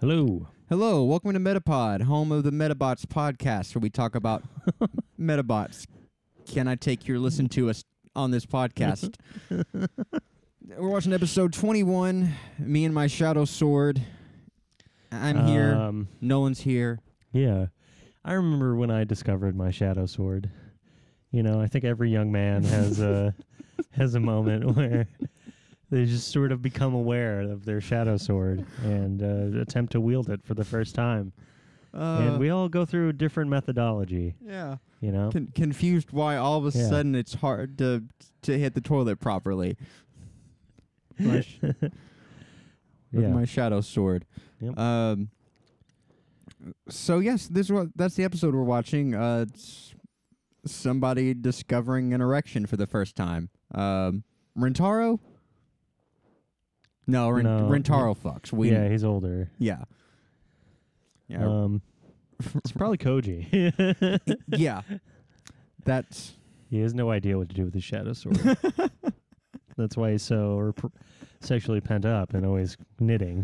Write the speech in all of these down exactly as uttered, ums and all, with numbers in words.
Hello. Hello, welcome to Metapod, home of the Metabots podcast, where we talk about Metabots. Can I take your listen to us on this podcast? We're watching episode twenty-one, me and my shadow sword. I'm here, Um, Nolan's here. yeah. I remember when I discovered my shadow sword. You know, I think every young man has a has a moment where they just sort of become aware of their shadow sword and uh, attempt to wield it for the first time. Uh, and we all go through a different methodology, yeah, you know? Con- confused why all of a Yeah. sudden it's hard to to hit the toilet properly. My sh- with yeah. my shadow sword. Yep. Um. So yes, this is what that's the episode we're watching. Uh, it's somebody discovering an erection for the first time. Um, Rentaro. No, Ren- No, Rentaro fucks. We yeah, he's older. yeah. Yeah. Um, it's probably Koji. yeah. That's He has no idea what to do with his shadow sword. That's why he's so or pr- sexually pent up and always knitting.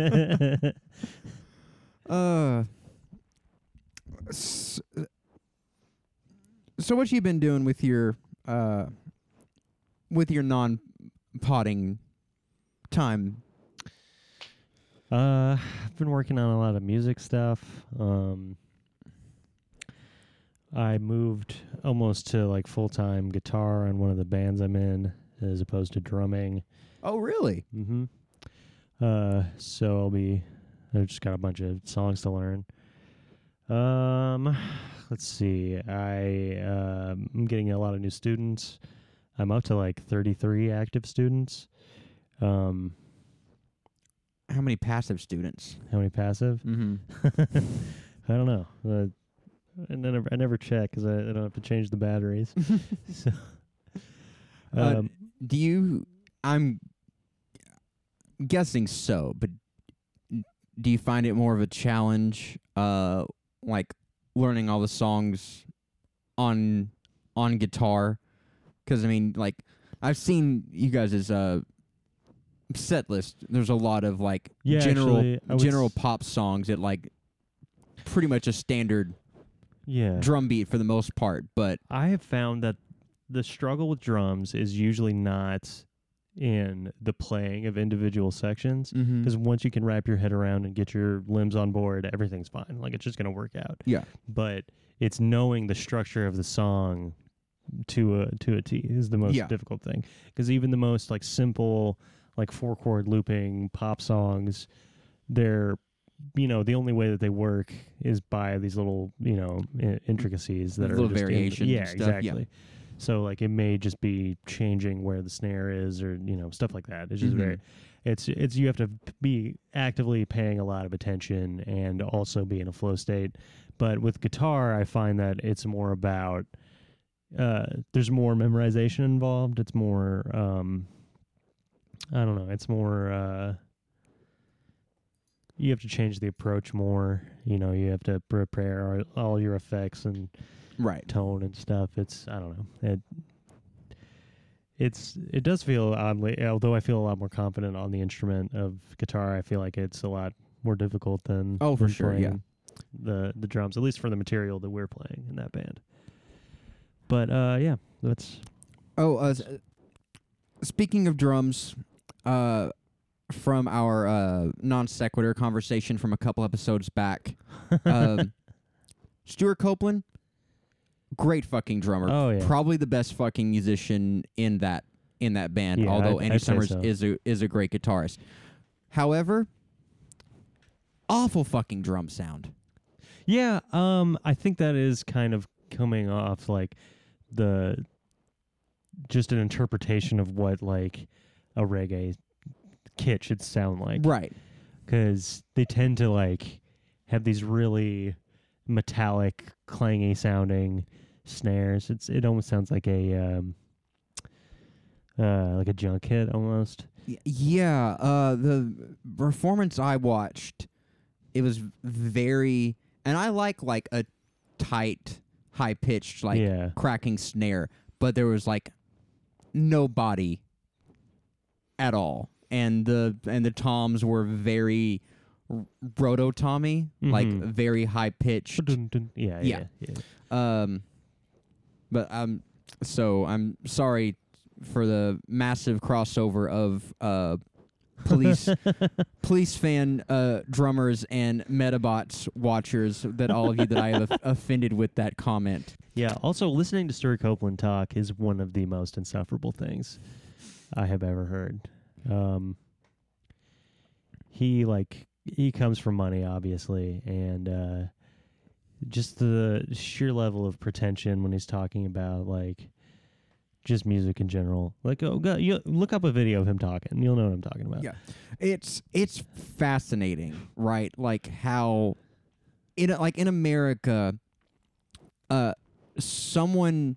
uh. S- so what you been doing with your uh with your non-potting time? uh, I've been working on a lot of music stuff. Um, I moved almost to like full-time guitar on one of the bands I'm in, as opposed to drumming. Oh, really? Mm-hmm. Uh, so I'll be. I've just got a bunch of songs to learn. Um, let's see. I um, I'm getting a lot of new students. I'm up to like thirty-three active students. Um, How many passive students? how many passive? Mm-hmm. I don't know. Uh, I never I never check because I, I don't have to change the batteries. so, Uh, um, Do you? I'm guessing so, but do you find it more of a challenge, uh, like learning all the songs on on guitar? Because I mean, like I've seen you guys' uh set list. There's a lot of like Yeah, general actually, I would general s- pop songs that like pretty much a standard yeah. drum beat for the most part, but I have found that the struggle with drums is usually not in the playing of individual sections, mm-hmm. because once you can wrap your head around and get your limbs on board, everything's fine. Like, it's just going to work out. yeah, But it's knowing the structure of the song to a to a T is the most Yeah. difficult thing. Because even the most like simple, like four chord looping pop songs, they're, you know, the only way that they work is by these little, you know, I- intricacies that Little are just in- variations yeah, and stuff, yeah. exactly. So like it may just be changing where the snare is, or you know, stuff like that. It's just Mhm. very, it's it's you have to p- be actively paying a lot of attention and also be in a flow state. But with guitar, I find that it's more about uh, there's more memorization involved. It's more um, I don't know. It's more. Uh, you have to change the approach more. You know, you have to prepare all, all your effects and right. tone and stuff. It's I don't know. It it's it does feel oddly, although I feel a lot more confident on the instrument of guitar. I feel like it's a lot more difficult than Oh, for than sure, yeah. playing the the drums, at least for the material that we're playing in that band. But uh, yeah, that's Oh, uh, s- speaking of drums, uh, from our uh, non sequitur conversation from a couple episodes back, um, Stuart Copeland, great fucking drummer. Oh, yeah. Probably the best fucking musician in that in that band. Yeah, although I'd- Andy I'd say Summers so. is a is a great guitarist. However, awful fucking drum sound. yeah. Um, I think that is kind of coming off like the just an interpretation of what like a reggae kit should sound like. Right. Because they tend to like have these really metallic, clangy sounding snares. It's it almost sounds like a um, uh, like a junk hit almost. Y- Yeah, uh, the performance I watched, it was very, and I like like a tight, high pitched, like yeah, cracking snare, but there was like no body at all, and the and the toms were very r- roto Tommy, like Mhm. very high pitched. Dun-dun-dun. Yeah, yeah, Yeah. yeah. Um, but um, so I'm sorry for the massive crossover of uh, police police fan uh, drummers and Metabots watchers that all of you that I have of- offended with that comment. Yeah. Also, listening to Stuart Copeland talk is one of the most insufferable things I have ever heard. Um, he like he comes from money, obviously, and uh, just the sheer level of pretension when he's talking about like just music in general. Like, oh, God, you look up a video of him talking, you'll know what I'm talking about. Yeah, it's it's fascinating, right? Like how in like in America, uh, someone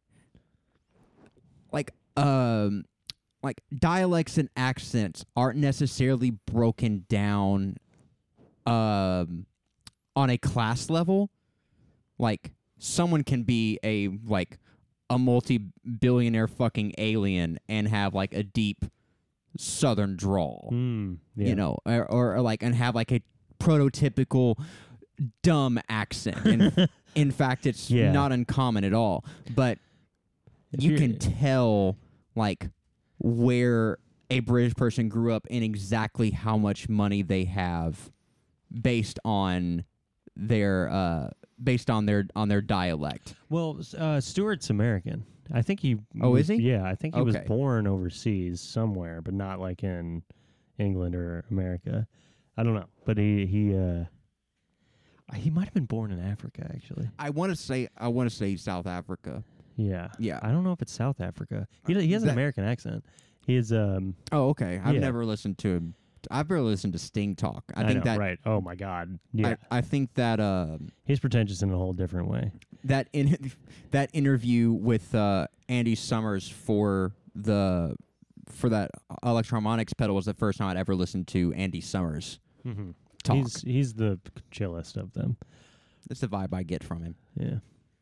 like um like dialects and accents aren't necessarily broken down um on a class level. Like someone can be a like a multi-billionaire fucking alien and have like a deep southern drawl, Mm, yeah. you know, or, or, or like and have like a prototypical dumb accent. And in fact, it's Yeah. not uncommon at all. But If you you're- can tell like where a British person grew up and exactly how much money they have based on their uh based on their on their dialect. Well, s- uh, Stewart's American. I think he. Oh, was- is he? Yeah, I think he was Okay. born overseas somewhere, but not like in England or America. I don't know, but he he uh, he might have been born in Africa actually. I want to say I want to say South Africa. Yeah, Yeah. I don't know if it's South Africa. He he has an That- American accent. He is um. Oh, okay. I've Yeah. never listened to him. I've never listened to Sting talk. I, I think know, that right. Oh my God. Yeah, I, I think that uh, he's pretentious in a whole different way. that in that interview with uh, Andy Summers for the for that Electroharmonics pedal was the first time I'd ever listened to Andy Summers Mm-hmm. talk. He's he's the chillest of them. That's the vibe I get from him. Yeah.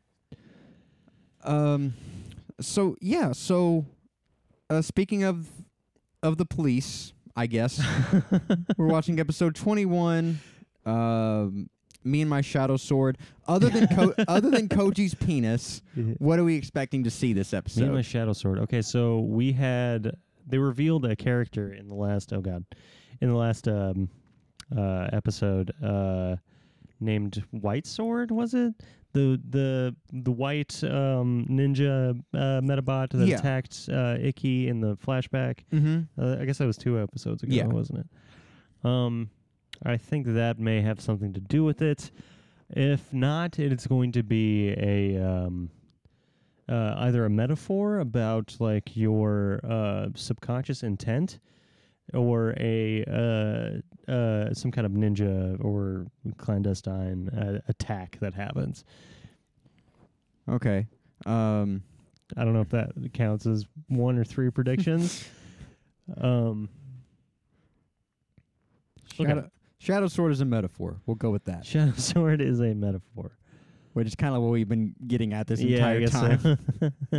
Um. So yeah. So, uh, speaking of of the police, I guess we're watching episode twenty-one. Um, me and my shadow sword. Other than Ko- other than Koji's penis, what are we expecting to see this Me and my episode? shadow sword. Okay, so we had they revealed a character in the last oh god, in the last um uh episode uh named White Sword, was it? The the the white um ninja uh Metabot that Yeah. attacked uh Icky in the flashback. Mm-hmm. Uh, I guess that was two episodes ago, Yeah. wasn't it? Um I think that may have something to do with it. If not, it's going to be a um uh, either a metaphor about like your uh, subconscious intent, or a uh, uh, some kind of ninja or clandestine uh, attack that happens. Okay. Um. I don't know if that counts as one or three predictions. um, Okay. Shadow, shadow sword is a metaphor. We'll go with that. Shadow Sword is a metaphor. Which is kind of what we've been getting at this yeah, I entire guess time. so.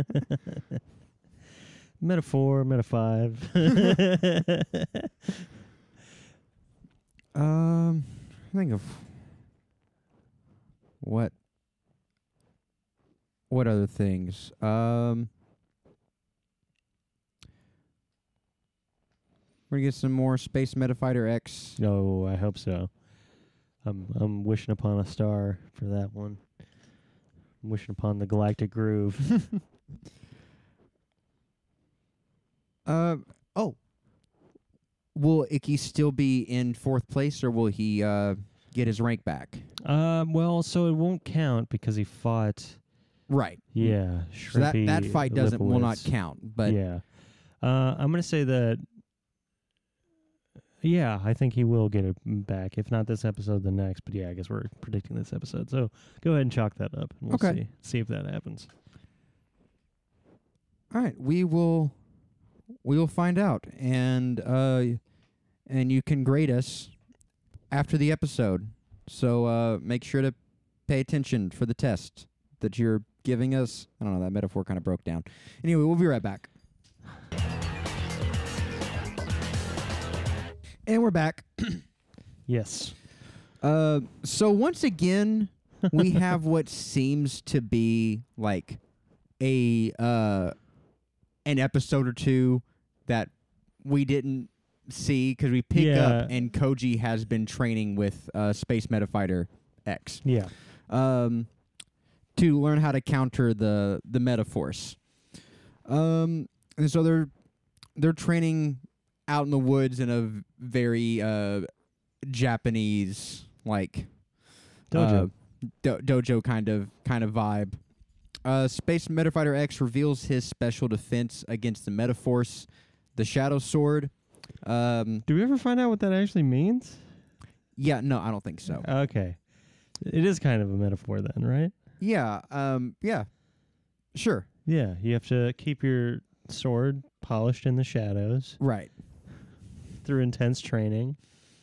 Metaphor, meta five. Um, I think of what what other things. Um, we're gonna get some more Space Metafighter X. No, I hope so. I'm I'm wishing upon a star for that one. I'm wishing upon the galactic groove. Uh oh. Will Icky still be in fourth place, or will he uh get his rank back? um, well, so it won't count because he fought. Right. Yeah, So that that Shrimpy fight doesn't will not Lipowitz. count. But yeah, uh, I'm gonna say that. Yeah, I think he will get it back. If not this episode, the next. But yeah, I guess we're predicting this episode. So go ahead and chalk that up. And we'll Okay. see see if that happens. all right, we will we will find out, and uh, and you can grade us after the episode. So uh, make sure to pay attention for the test that you're giving us. I don't know, that metaphor kind of broke down. Anyway, we'll be right back. And we're back. Yes. Uh, so once again, we have what seems to be like a uh an episode or two that we didn't see because we pick Yeah. up and Koji has been training with uh, Space Metafighter X Yeah. um, to learn how to counter the the Metaforce. Um, and so they're they're training out in the woods in a v- very uh, Japanese like Dojo. uh, do- dojo kind of kind of vibe. Uh, Space Metafighter X reveals his special defense against the Metaforce, the Shadow Sword. Um, Do we ever find out what that actually means? yeah, no, I don't think so. Okay. It is kind of a metaphor then, right? Yeah, um, yeah, sure, Yeah. You have to keep your sword polished in the shadows right. through intense training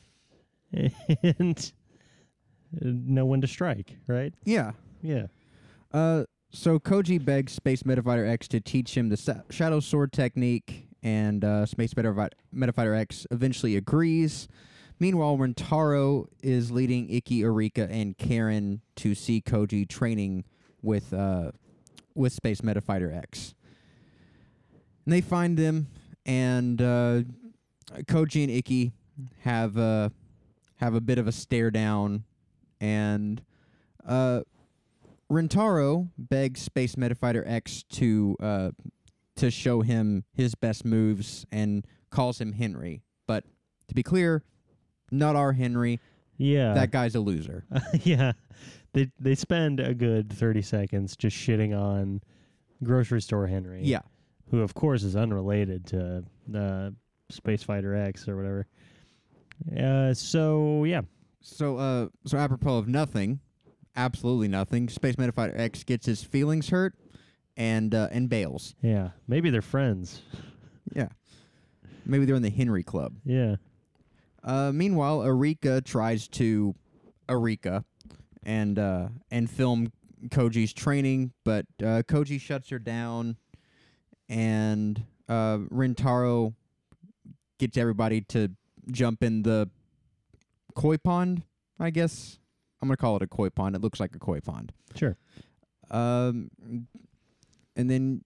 and know when to strike, right? Yeah. Yeah. Uh, so Koji begs Space Metafighter X to teach him the sa- Shadow Sword technique, and uh, Space Metafi- Metafighter X eventually agrees. Meanwhile, Rentaro is leading Ikki, Erika, and Karen to see Koji training with uh, with Space Metafighter X. And they find them, and uh, Koji and Ikki have uh, have a bit of a stare down, and uh, Rentaro begs Space Metafighter X to uh, to show him his best moves and calls him Henry. But to be clear, not our Henry. Yeah. That guy's a loser. yeah. They they spend a good thirty seconds just shitting on grocery store Henry. Yeah. Who of course is unrelated to uh, Space Fighter X or whatever. Uh so yeah. So uh so apropos of nothing, absolutely nothing, Space Metafighter X gets his feelings hurt and uh, and bails. Yeah. Maybe they're friends. Yeah. Maybe they're in the Henry Club. Yeah. Uh, meanwhile, Erika tries to Erika and uh, and film Koji's training, but uh, Koji shuts her down, and uh, Rentaro gets everybody to jump in the koi pond. I guess I'm gonna call it a koi pond. It looks like a koi pond. Sure. Um, and then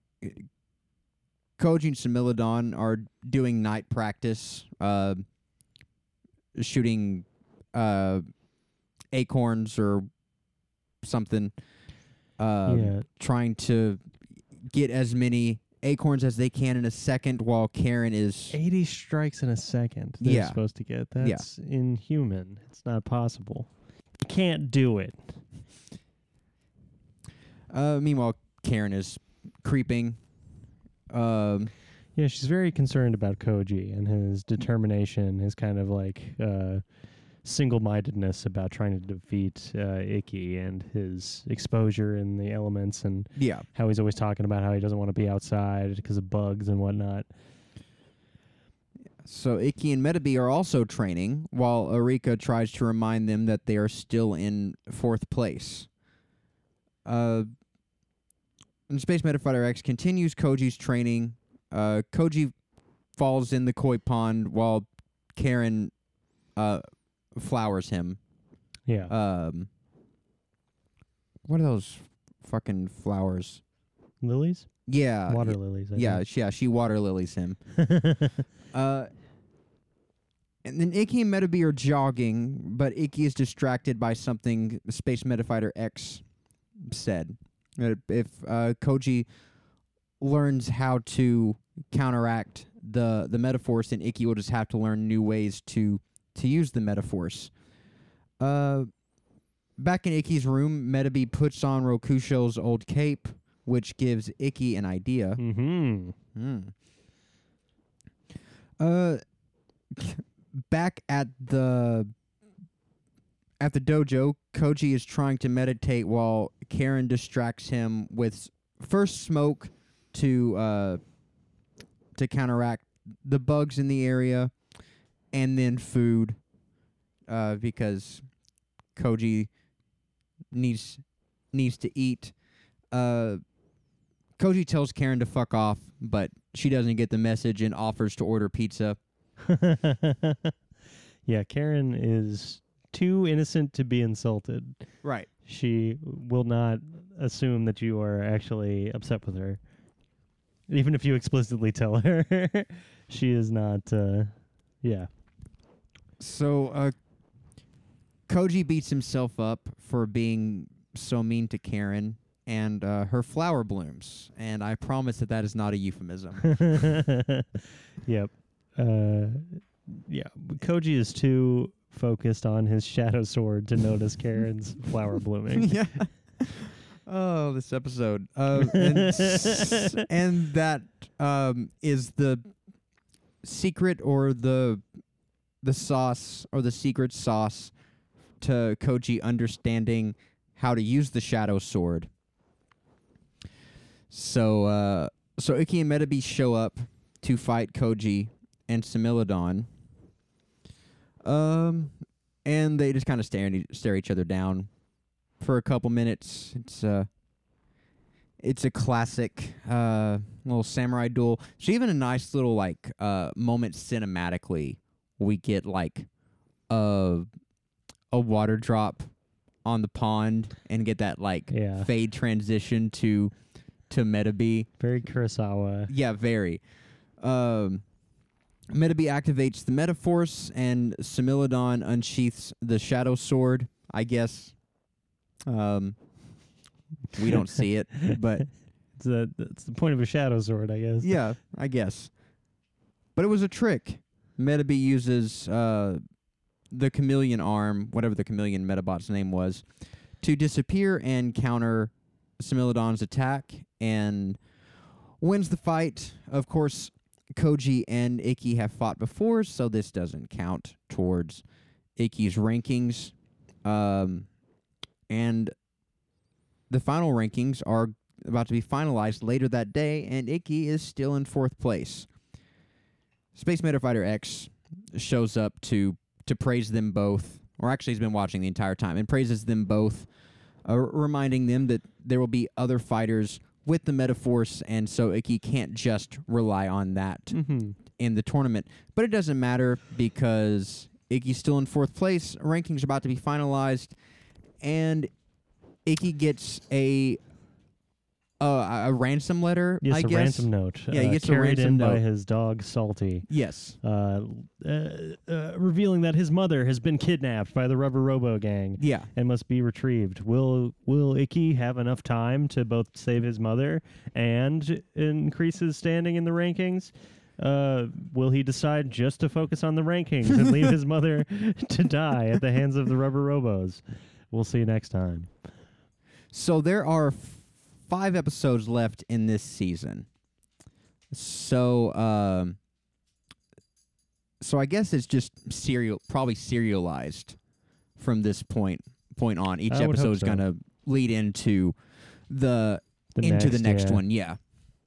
Koji and Similodon are doing night practice. Uh, shooting uh, acorns or something, uh, yeah. trying to get as many acorns as they can in a second while Karen is... eighty strikes in a second they're Yeah. supposed to get. Yeah. That's inhuman. It's not possible. You can't do it. Uh, meanwhile, Karen is creeping. Um, Yeah, she's very concerned about Koji and his determination, his kind of like uh, single-mindedness about trying to defeat uh, Ikki, and his exposure in the elements, and yeah. how he's always talking about how he doesn't want to be outside because of bugs and whatnot. So Ikki and Metabee are also training, while Erika tries to remind them that they are still in fourth place. Uh, and Space Metafighter X continues Koji's training. Uh, Koji falls in the koi pond while Karen uh, flowers him. Yeah. Um, what are those fucking flowers? Lilies? Yeah. Water y- lilies. I Yeah, think. sh- yeah, she water lilies him. Uh, and then Ikki and Metabee are jogging, but Ikki is distracted by something Space Metafighter X said. Uh, If uh, Koji learns how to counteract the the Metaforce, then Ikki will just have to learn new ways to to use the Metaforce. Uh, back in Ikki's room, Metabee puts on Rokusho's old cape, which gives Ikki an idea. mm-hmm. Hmm. Uh, back at the at the dojo, Koji is trying to meditate while Karen distracts him with first smoke to uh to counteract the bugs in the area, and then food, uh, because Koji needs needs to eat. Uh, Koji tells Karen to fuck off, but she doesn't get the message and offers to order pizza. Yeah, Karen is too innocent to be insulted. Right. She will not assume that you are actually upset with her. Even if you explicitly tell her, she is not, uh, yeah. So, uh, Koji beats himself up for being so mean to Karen and uh, her flower blooms. And I promise that that is not a euphemism. Yep. Uh, yeah, Koji is too focused on his shadow sword to notice Karen's flower blooming. Yeah. Oh, this episode. Uh, and, s- and that um, is the secret or the the sauce or the secret sauce to Koji understanding how to use the shadow sword. So, uh, so Ikki and Metabee show up to fight Koji and Similodon. Um, and they just kind of stare and stare each other down for a couple minutes. It's uh it's a classic uh little samurai duel. So even a nice little like uh moment cinematically. We get like a a water drop on the pond and get that like Yeah. fade transition to to Metabee. Very Kurosawa. Yeah, very. Um Metabee activates the Metaforce and Similodon unsheaths the Shadow Sword, I guess. Um, we don't see it, but It's, a, it's the point of a shadow sword, I guess. yeah, I guess. But it was a trick. Metabee uses uh, the chameleon arm, whatever the chameleon Metabot's name was, to disappear and counter Similodon's attack and wins the fight. Of course, Koji and Ikki have fought before, so this doesn't count towards Ikki's rankings. Um, and the final rankings are about to be finalized later that day, and Ikki is still in fourth place. Space Meta Fighter X shows up to to praise them both, or actually he's been watching the entire time, and praises them both, uh, reminding them that there will be other fighters with the Metaforce, and so Ikki can't just rely on that Mm-hmm. in the tournament. But it doesn't matter because Ikki's still in fourth place. Rankings are about to be finalized, and Ikki gets a uh, a ransom letter. Yes, I a guess. ransom note. Yeah, he uh, gets a carried ransom in note. by his dog Salty, Yes. uh, uh, uh, revealing that his mother has been kidnapped by the Rubber Robo Gang Yeah. and must be retrieved. Will Will Ikki have enough time to both save his mother and increase his standing in the rankings? Uh, will he decide just to focus on the rankings and leave his mother to die at the hands of the Rubber Robos? We'll see next time. So there are f- five episodes left in this season. So, um, so I guess it's just serial, probably serialized from this point point on. Each I would hope episode's so. gonna lead into the, The into next, the next yeah. one. Yeah.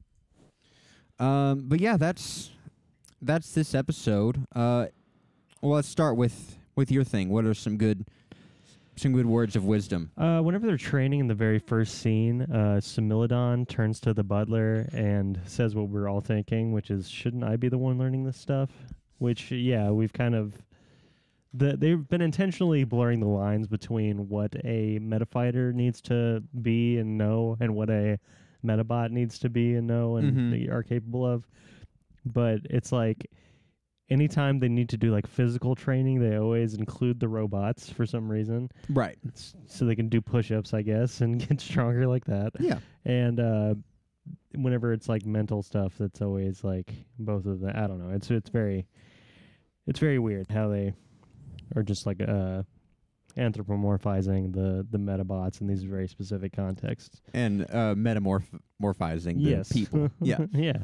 Um, but yeah, that's that's this episode. Uh, well, let's start with with your thing. What are some good some good words of wisdom? Uh, whenever they're training in the very first scene, uh, Similodon turns to the butler and says what we're all thinking, which is, shouldn't I be the one learning this stuff? Which, yeah, we've kind of... The, they've been intentionally blurring the lines between what a metafighter needs to be and know and what a metabot needs to be and know and Mhm. they are capable of. But it's like... Anytime they need to do like physical training, they always include the robots for some reason. Right. S- so they can do push-ups, I guess, and get stronger like that. Yeah. And uh, whenever it's like mental stuff, that's always like both of them. I don't know. It's it's very it's very weird how they are just like uh, anthropomorphizing the the metabots in these very specific contexts. And uh, metamorphizing the Yes. people. Yeah. Yeah.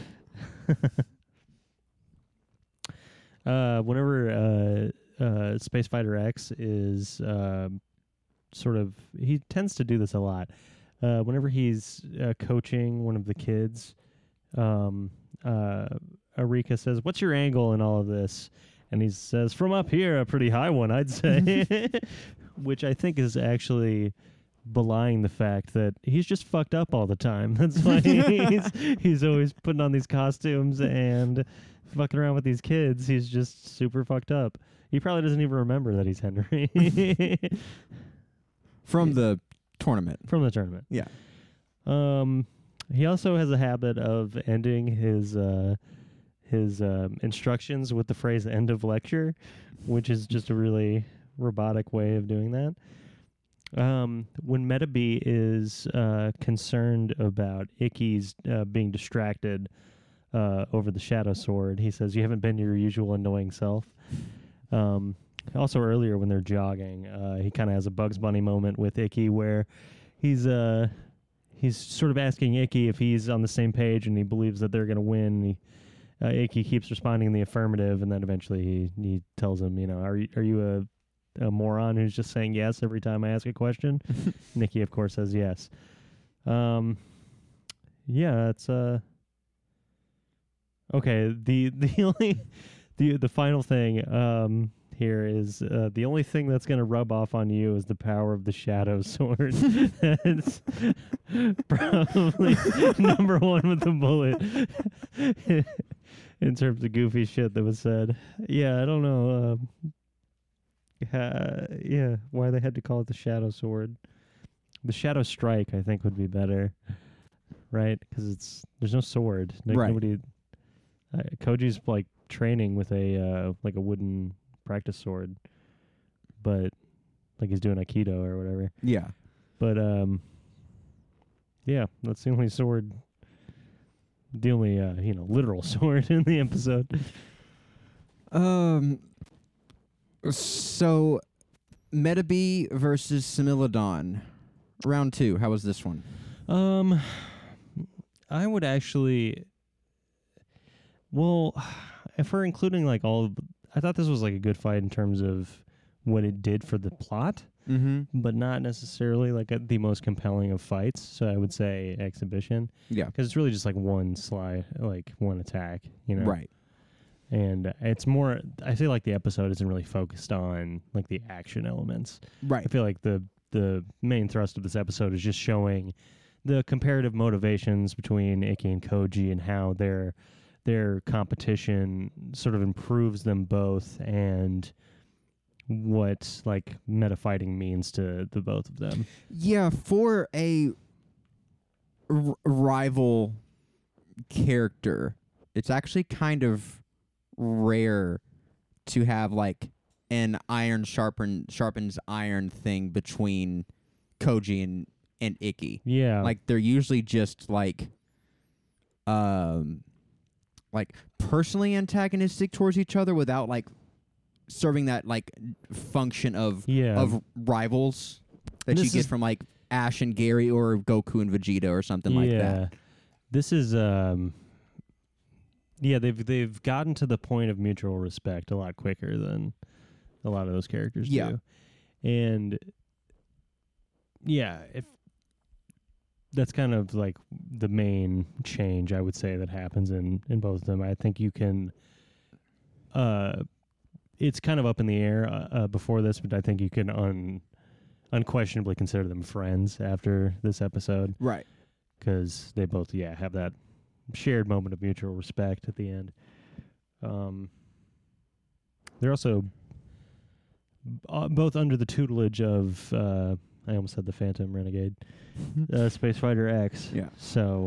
Uh, whenever uh, uh, Space Fighter X is um, sort of, he tends to do this a lot. Uh, whenever he's uh, coaching one of the kids, um, uh, Arika says, "What's your angle in all of this?" And he says, "From up here, a pretty high one, I'd say," which I think is actually belying the fact that he's just fucked up all the time. That's why he's he's always putting on these costumes and fucking around with these kids. He's just super fucked up. He probably doesn't even remember that he's Henry From the tournament. from the tournament. Yeah. Um, he also has a habit of ending his uh, his um, instructions with the phrase "end of lecture," which is just a really robotic way of doing that. Um, when Metabee is uh, concerned about Icky's uh, being distracted uh, over the Shadow Sword, he says, "You haven't been your usual annoying self." Um, also, earlier when they're jogging, uh, he kind of has a Bugs Bunny moment with Icky where he's uh, he's sort of asking Icky if he's on the same page and he believes that they're going to win. He, uh, Icky keeps responding in the affirmative, and then eventually he, he tells him, you know, are you, are you a, a moron who's just saying yes every time I ask a question? Nicky, of course, says yes. Um, yeah, it's uh, okay. The the only the the final thing um here is uh, the only thing that's going to rub off on you is the power of the Shadow Sword. That's probably number one with the bullet in terms of goofy shit that was said. Yeah, I don't know. Um, uh, yeah, why they had to call it the Shadow Sword. The Shadow Strike, I think, would be better, right? Because it's there's no sword. No, Right. Nobody. Uh, Koji's like training with a uh, like a wooden practice sword, but like he's doing aikido or whatever. Yeah. But um, yeah, that's the only sword, the only uh, you know literal sword in the episode. Um. So, Metabee versus Similodon, round two. How was this one? Um, I would actually. Well, if we're including like all, of, I thought this was like a good fight in terms of what it did for the plot, Mm-hmm. but not necessarily like a, the most compelling of fights. So I would say exhibition, Yeah. because it's really just like one slide, like one attack, you know. Right. And it's more. I feel like the episode isn't really focused on like the action elements. Right. I feel like the the main thrust of this episode is just showing the comparative motivations between Icky and Koji and how their their competition sort of improves them both, and what like meta fighting means to the both of them. Yeah, for a r- rival character, it's actually kind of rare to have like an iron sharpen sharpens iron thing between Koji and and Icky. Yeah, Like they're usually just like um like personally antagonistic towards each other without like serving that like function of yeah, of rivals that This you get is- from like Ash and Gary or Goku and Vegeta or something yeah. like that. This is um, yeah. They've they've gotten to the point of mutual respect a lot quicker than a lot of those characters Yeah. do, and yeah, if that's kind of like the main change I would say that happens in in both of them. I think you can. Uh, it's kind of up in the air uh, uh, before this, but I think you can un unquestionably consider them friends after this episode, Right. because they both yeah have that shared moment of mutual respect at the end. Um, they're also uh, both under the tutelage of uh, I almost said the Phantom Renegade, uh, Space Fighter X. Yeah. So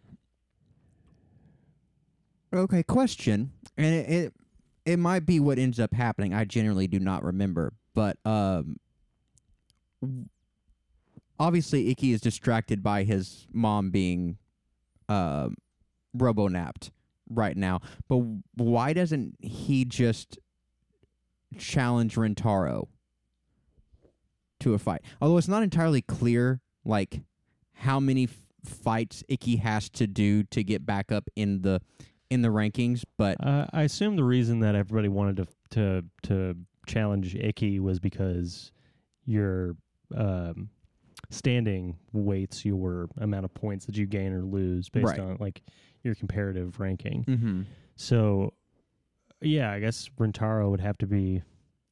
Okay, question. And it, it it might be what ends up happening. I generally do not remember, but um w- obviously Icky is distracted by his mom being um robo-napped right now. But w- why doesn't he just challenge Rentaro to a fight? Although it's not entirely clear like how many f- fights Icky has to do to get back up in the in the rankings, but uh, I assume the reason that everybody wanted to to to challenge Icky was because your um, standing weights your amount of points that you gain or lose based Right. on like your comparative ranking. mm-hmm. So, yeah, I guess Rentaro would have to be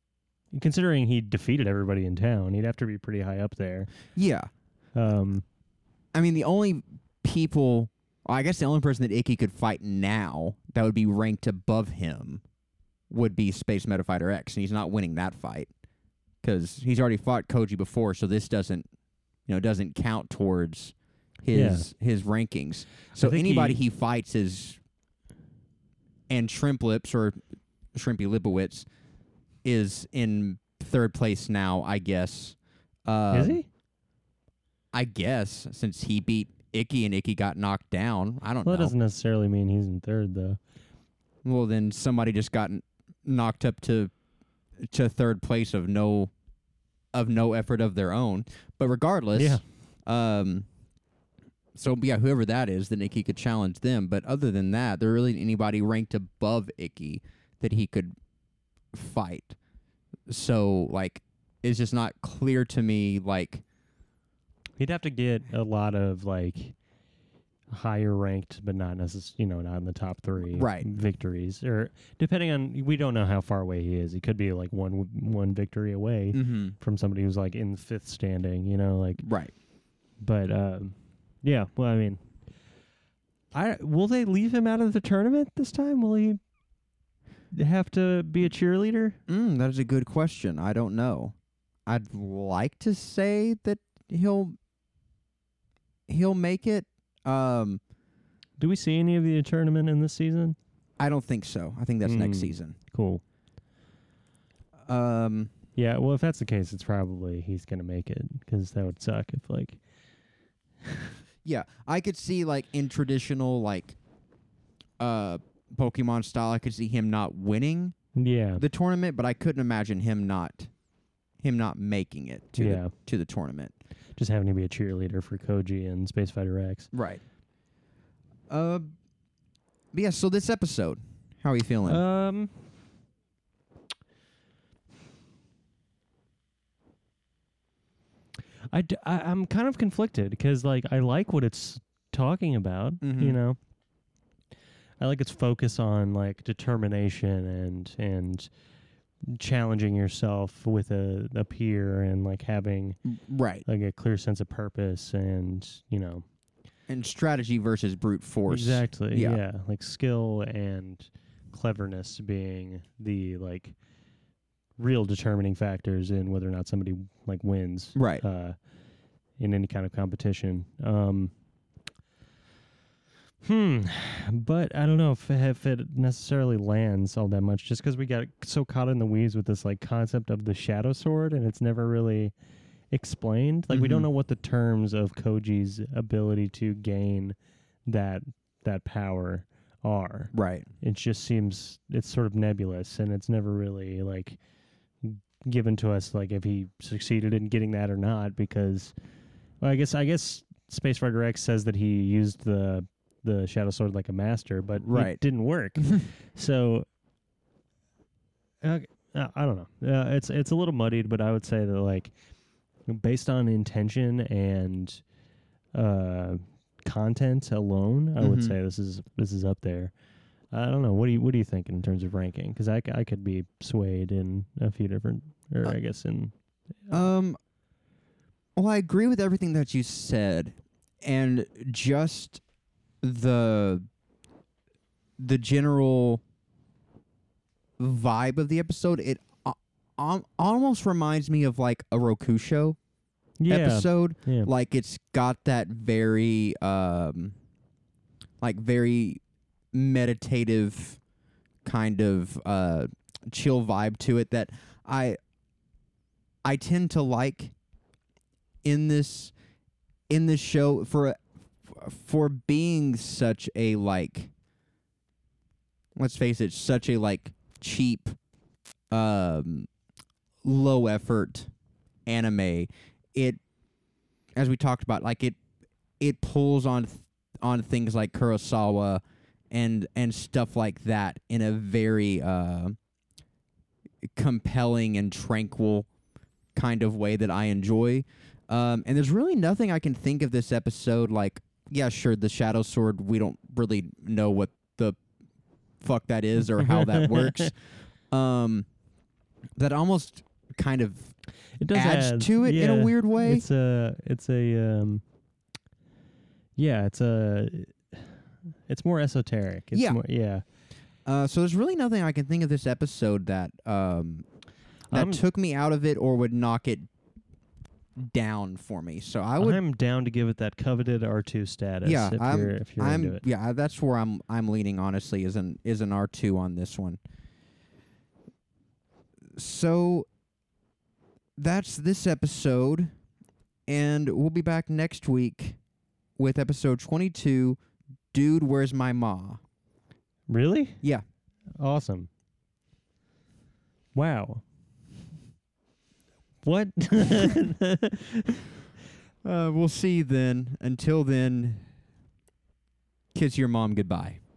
considering he defeated everybody in town, he'd have to be pretty high up there. Yeah. Um, I mean, the only people, well, I guess the only person that Icky could fight now that would be ranked above him would be Space Metafighter X, and he's not winning that fight because he's already fought Koji before, so this doesn't, you know, doesn't count towards his yeah. his rankings. So anybody he, he fights is, and Shrimp Lips or Shrimpy Lipowitz is in third place now, I guess. Uh, is he? I guess, since he beat Icky and Icky got knocked down. I don't well, know. That doesn't necessarily mean he's in third, though. Well, then somebody just got n- knocked up to to third place of no of no effort of their own. But regardless, yeah. um, so yeah, whoever that is, then Icky could challenge them. But other than that, there really isn't anybody ranked above Icky that he could fight. So, like, it's just not clear to me, like, he'd have to get a lot of, like, higher ranked, but not necessarily, you know, not in the top three right. victories. Or depending on, we don't know how far away he is. He could be, like, one one victory away mm-hmm. from somebody who's, like, in fifth standing, you know, like. Right. But, um, yeah, well, I mean, I will they leave him out of the tournament this time? Will he have to be a cheerleader? Mm, that is a good question. I don't know. I'd like to say that he'll he'll make it. Um, Do we see any of the tournament in this season? I don't think so. I think that's mm, next season. Cool. Um, yeah, well, if that's the case, it's probably he's going to make it, because that would suck if, like... yeah, I could see, like, in traditional, like, uh, Pokemon style, I could see him not winning yeah. the tournament, but I couldn't imagine him not him not making it to, yeah. the, to the tournament. Just having to be a cheerleader for Koji and Space Fighter X. Right. Uh, but yeah, so this episode, how are you feeling? Um, I d- I, I'm kind of conflicted, because, like, I like what it's talking about, mm-hmm. you know. I like its focus on, like, determination and and challenging yourself with a, a peer, and, like, having right like a clear sense of purpose, and, you know, and strategy versus brute force. Exactly. Yeah. yeah. Like skill and cleverness being the, like, real determining factors in whether or not somebody, like, wins. Right. Uh, in any kind of competition. Um, hmm. But I don't know if, if it necessarily lands all that much, just because we got so caught in the weeds with this, like, concept of the Shadow Sword, and it's never really explained. Like, mm-hmm. we don't know what the terms of Koji's ability to gain that that power are. Right. It just seems it's sort of nebulous, and it's never really, like, given to us, like, if he succeeded in getting that or not, because well, I guess I guess Space Fighter X says that he used the the Shadow Sword like a master, but right. it didn't work. So uh, I don't know. Uh, it's it's a little muddied, but I would say that, like, based on intention and uh, content alone, I mm-hmm. would say this is this is up there. I don't know. What do you what do you think in terms of ranking? Because I, I could be swayed in a few different, or uh, I guess in. Uh, um. Well, I agree with everything that you said, and just the the general vibe of the episode. It uh, um, almost reminds me of, like, a Rokusho yeah. episode. Yeah. Like, it's got that very um, like very meditative kind of uh, chill vibe to it that I I tend to like in this in this show for for being such a, like, let's face it, such a, like, cheap um low effort anime. It, as we talked about, like, it it pulls on th- on things like Kurosawa and and stuff like that in a very uh, compelling and tranquil kind of way that I enjoy. Um, and there's really nothing I can think of this episode, like, yeah, sure, the Shadow Sword, we don't really know what the fuck that is or how that works. Um, that almost kind of It does adds add, to it in a yeah, weird way. It's a, it's a, um, yeah, it's a, it's more esoteric. It's Yeah. more, yeah. Uh, so there's really nothing I can think of this episode that um, that I'm- took me out of it or would knock it down for me. So I would, I'm down to give it that coveted R two status. yeah, if I'm, you're if you're I'm, into it. yeah, that's where I'm, I'm leaning. Honestly, is an is an R two on this one. So that's this episode, and we'll be back next week with episode twenty-two. Dude, where's my ma? Really? Yeah. Awesome. Wow. What? Uh, we'll see you then. Until then, kiss your mom goodbye.